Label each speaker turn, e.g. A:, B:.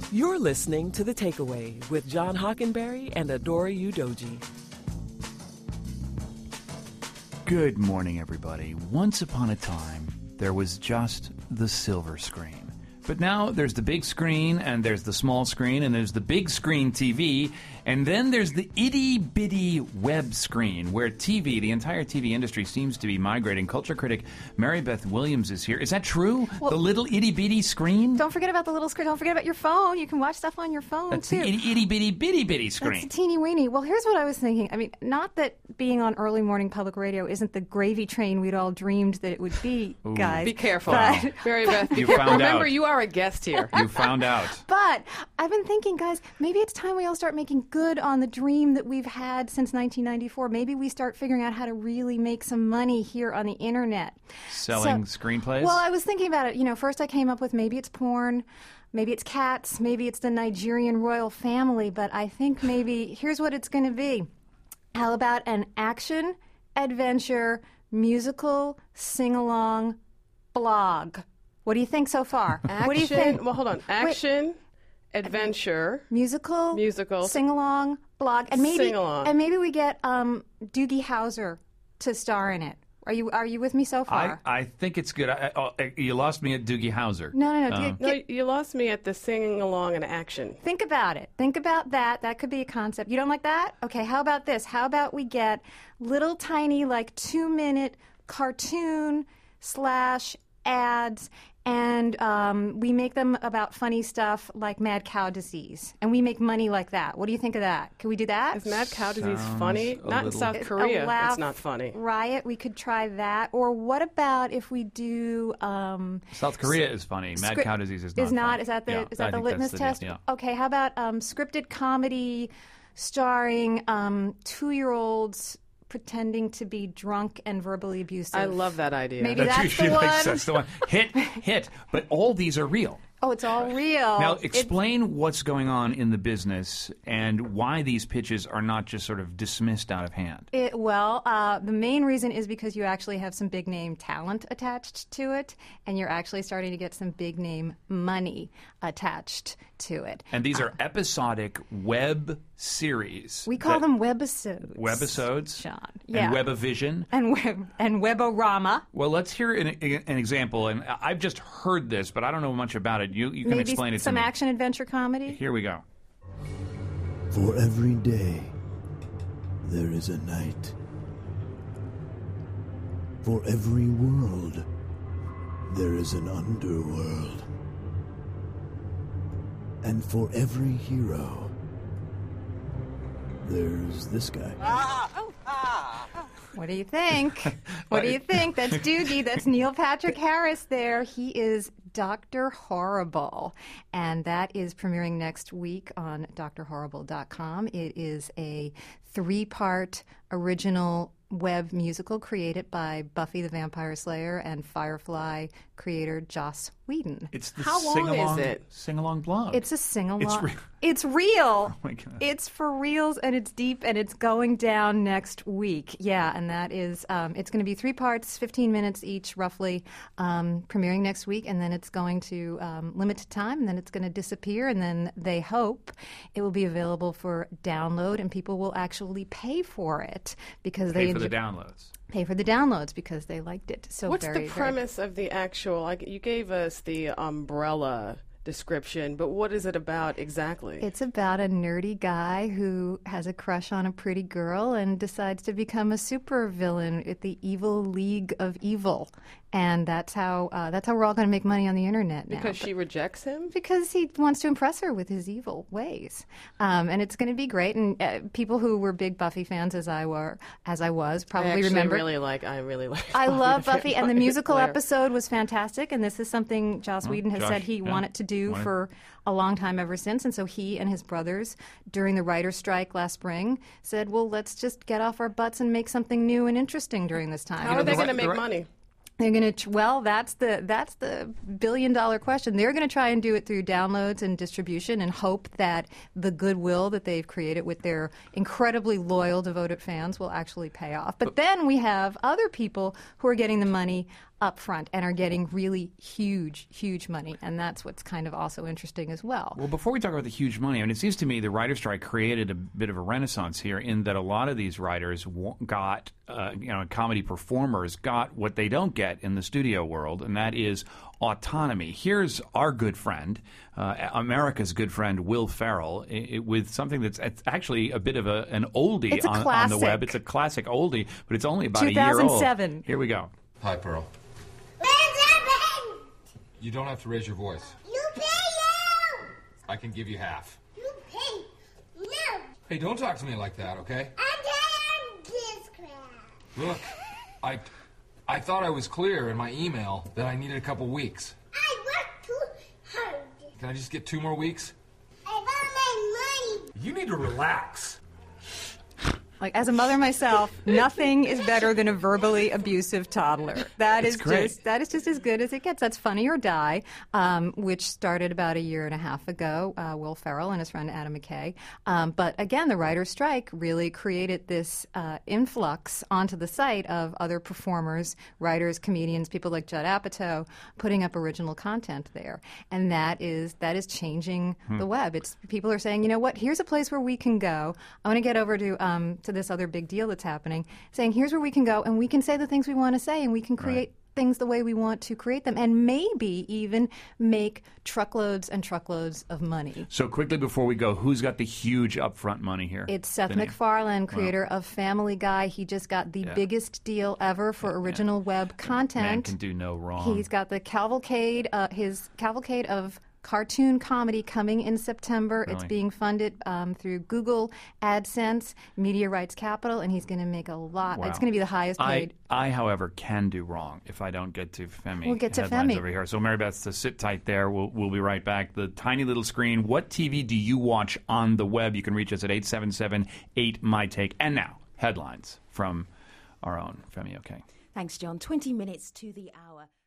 A: You're listening to The Takeaway with John Hockenberry and Adora Udoji.
B: Good morning, everybody. Once upon a time, there was just the silver screen. But now there's the big screen, and there's the small screen, and there's the big screen TV, and then there's the itty-bitty web screen, where TV, the entire TV industry, seems to be migrating. Culture critic Mary Beth Williams is here. Is that true? Well, the little itty-bitty screen?
C: Don't forget about the little screen. Don't forget about your phone. You can watch stuff on your phone,
B: That's
C: too.
B: the itty-bitty screen.
C: That's the teeny-weeny. Well, here's what I was thinking. I mean, not that being on early morning public radio isn't the gravy train we'd all dreamed that it would be, guys.
D: Be careful.
C: But,
D: Mary Beth,
B: You found
D: remember,
B: out.
D: you are a guest here.
B: You found out.
C: But I've been thinking, guys, maybe it's time we all start making good on the dream that we've had since 1994. Maybe we start figuring out how to really make some money here on the internet.
B: Selling screenplays?
C: Well, I was thinking about it. You know, first I came up with maybe it's porn, maybe it's cats, maybe it's the Nigerian royal family, but I think maybe here's what it's going to be. How about an action, adventure, musical, sing-along blog? What do you think so far?
D: Action,
C: what do you think?
D: Well, hold on. Action, adventure,
C: musical, sing-along, blog, and maybe we get Doogie Howser to star in it. Are you with me so far?
B: I think it's good. You lost me at Doogie Howser.
C: No.
D: No, you lost me at the singing along and action.
C: Think about it. Think about that. That could be a concept. You don't like that? Okay, how about this? How about we get little tiny, like 2-minute cartoon / ads, and we make them about funny stuff like mad cow disease, and we make money like that. What do you think of that? Can we do that?
D: Is mad cow disease funny? Not in South Korea. It's not funny.
C: Riot. We could try that. Or what about if we do?
B: South Korea is funny. Mad cow disease is not.
C: Is not.
B: Funny.
C: Is that the
B: I think
C: litmus
B: that's
C: test?
B: Yeah.
C: Okay. How about scripted comedy starring 2-year-olds pretending to be drunk and verbally abusive?
D: I love that idea.
C: Maybe that's the one.
B: That's the one. Hit. But all these are real.
C: Oh, it's all real.
B: Now, explain what's going on in the business and why these pitches are not just sort of dismissed out of hand.
C: The main reason is because you actually have some big-name talent attached to it, and you're actually starting to get some big-name money attached to it.
B: And these are episodic web series.
C: We call them webisodes.
B: Webisodes?
C: Sean.
B: And Webavision?
C: And Weborama.
B: Well, let's hear an example. And I've just heard this, but I don't know much about it. You can explain it to me.
C: Some action-adventure comedy?
B: Here we go.
E: For every day, there is a night. For every world, there is an underworld. And for every hero, there's this guy.
C: What do you think? What do you think? That's Doogie. That's Neil Patrick Harris there. He is Dr. Horrible. And that is premiering next week on drhorrible.com. It is a 3-part original web musical created by Buffy the Vampire Slayer and Firefly creator Joss Whedon.
B: It's the
D: How long is it?
B: Sing-along blog.
C: It's a sing-along.
B: It's real.
C: It's real.
B: Oh my God.
C: It's for reals, and it's deep, and it's going down next week. Yeah, and that is, it's going to be 3 parts, 15 minutes each, roughly, premiering next week, and then it's going to limited time, and then it's going to disappear, and then they hope it will be available for download, and people will actually pay for it because
B: Pay for the downloads.
C: Pay for the downloads because they liked it so
D: What's
C: very,
D: the premise of the actual? Like, you gave us the umbrella description, but what is it about exactly?
C: It's about a nerdy guy who has a crush on a pretty girl and decides to become a supervillain at the Evil League of Evil. And that's how we're all going to make money on the internet now.
D: Because she rejects him?
C: Because he wants to impress her with his evil ways. And it's going to be great. And people who were big Buffy fans, as I was, probably remember.
D: I really like
C: I love Buffy, and the musical
D: Blair.
C: episode was fantastic. And this is something Joss Whedon has said he wanted to do for a long time ever since. And so he and his brothers, during the writer's strike last spring, said, well, let's just get off our butts and make something new and interesting during this time.
D: How are they going to make money?
C: They're going to, well, that's the billion-dollar question. They're going to try and do it through downloads and distribution and hope that the goodwill that they've created with their incredibly loyal, devoted fans will actually pay off. But then we have other people who are getting the money up front and are getting really huge money. And that's what's kind of also interesting as well.
B: Well, before we talk about the huge money, I mean, it seems to me the writer's strike created a bit of a renaissance here in that a lot of these writers got, comedy performers got what they don't get in the studio world, and that is autonomy. Here's our good friend, America's good friend, Will Ferrell, with something that's actually a bit of an oldie on the web. It's a classic oldie, but it's only about
C: 2007.
B: a year old. Here we go.
F: Hi, Pearl. You don't have to raise your voice.
G: You pay now!
F: I can give you half.
G: You pay now!
F: Hey, don't talk to me like that, okay?
G: I'm tired of this crap.
F: Look, I thought I was clear in my email that I needed a couple weeks.
G: I worked too hard.
F: Can I just get 2 more weeks?
G: I want my money.
F: You need to relax.
C: Like, as a mother myself, nothing is better than a verbally abusive toddler. That is just as good as it gets. That's Funny or Die, which started about a year and a half ago. Will Ferrell and his friend Adam McKay. But again, the writer's strike really created this influx onto the site of other performers, writers, comedians, people like Judd Apatow, putting up original content there, and that is changing the web. It's people are saying, you know what? Here's a place where we can go. I want to get over to this other big deal that's happening, saying here's where we can go and we can say the things we want to say and we can create things the way we want to create them and maybe even make truckloads and truckloads of money.
B: So quickly before we go, who's got the huge upfront money here?
C: It's Seth MacFarlane, creator of Family Guy. He just got the biggest deal ever for original web content.
B: Man can do no wrong.
C: He's got the cavalcade, his cavalcade of cartoon comedy coming in September.
B: Really?
C: It's being funded through Google AdSense, Media Rights Capital, and he's going to make a lot.
B: Wow.
C: It's going to be the highest paid.
B: I, however, can do wrong if I don't get to Femi.
C: We'll get to
B: headlines
C: Femi.
B: over here. So, Mary Beth, so sit tight there. We'll be right back. The tiny little screen. What TV do you watch on the web? You can reach us at 877-8MyTake. And now, headlines from our own Femi OK.
H: Thanks, John. 20 minutes to the hour.